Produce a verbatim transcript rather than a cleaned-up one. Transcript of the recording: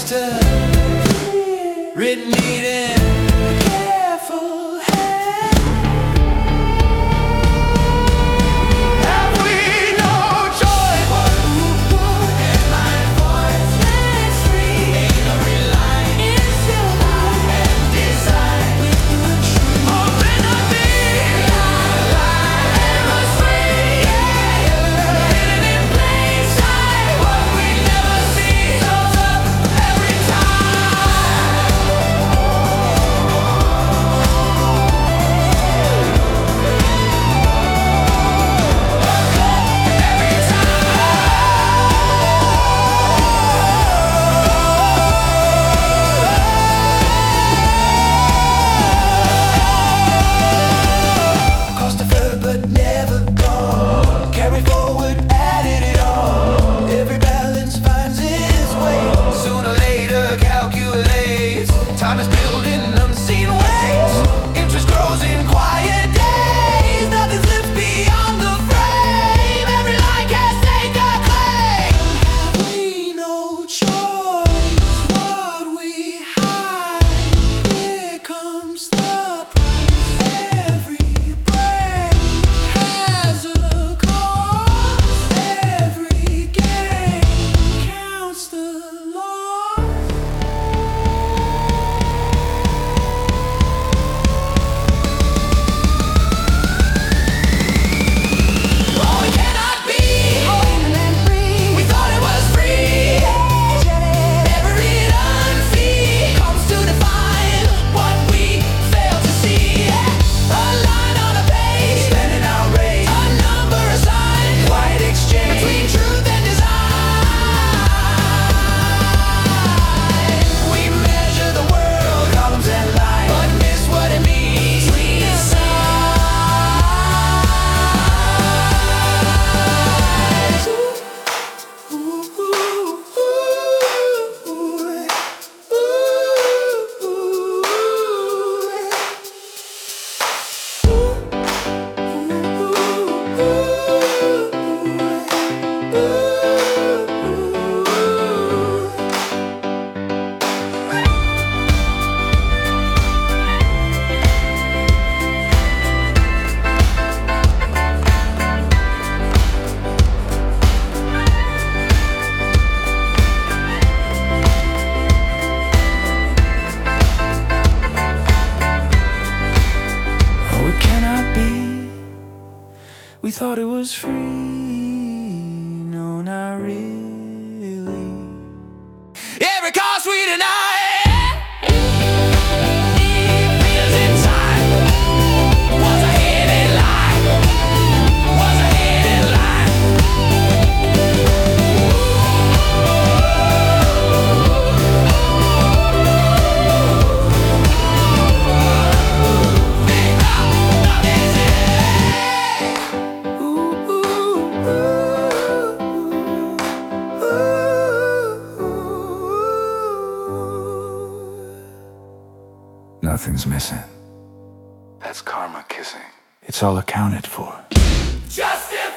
master, written neat in a careful hand. Have we no choice? And my voice is free. Ain't no relying in silver and design. With the truth, or may not be. Life was free, hidden in plain sight. What we never see shows up every time. Every time. Cross deferred but never gone. Carry forward, added it on. Every balance finds its way. Sooner or later calculates. Time is building unseen ways. Interest grows in quiet days. Nothing's left beyond the frame. Every line can't take a claim. Have we no choice? What we hide. Here comes the price. Every break has a cost. Every game counts the loss. Oh, we cannot be. We thought it was free. Every hidden fee comes to define what we fail to see. A line on a page, spending outrage. A number assigned, quiet exchange between truth and design. We measure the world, columns and lines, but miss what it means. We decide. Ooh, ooh, ooh, Oh, it cannot be. We thought it was free. No, not really. Every cost we deny. Feels inside. Was a hidden lie. Was a hidden lie. Nothing's missing. That's karma kissing. It's all accounted for. Justify.